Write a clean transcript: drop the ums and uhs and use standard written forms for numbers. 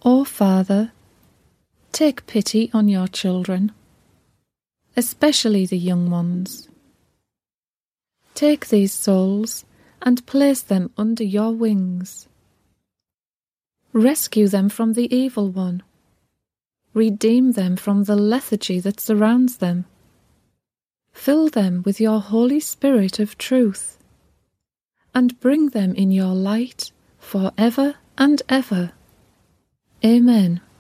O Father, take pity on your children, especially the young ones. Take these souls and place them under your wings. Rescue them from the evil one. Redeem them from the lethargy that surrounds them. Fill them with your Holy Spirit of truth, and bring them in your light for ever and ever. Amen.